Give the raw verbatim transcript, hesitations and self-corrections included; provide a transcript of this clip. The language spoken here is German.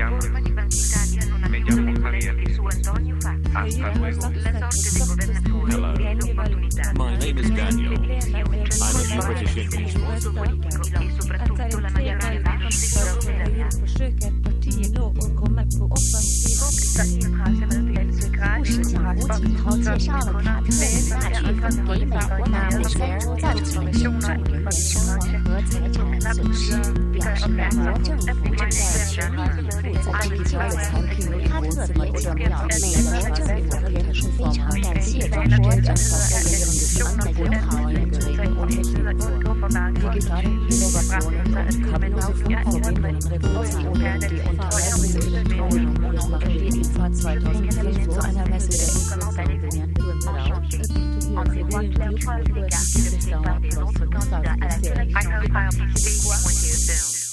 llamo, me llamo Javier. Hasta luego. Hello. My name is Daniel. I'm a British English. Försöker partiet nå att komma på offensiv. Digitale Innovationen und Kabelverbindungen revolutionieren die Unterhaltungsindustrie und machen die I F A zweitausendfünf zu einer Messe der Innovationen und Bildung.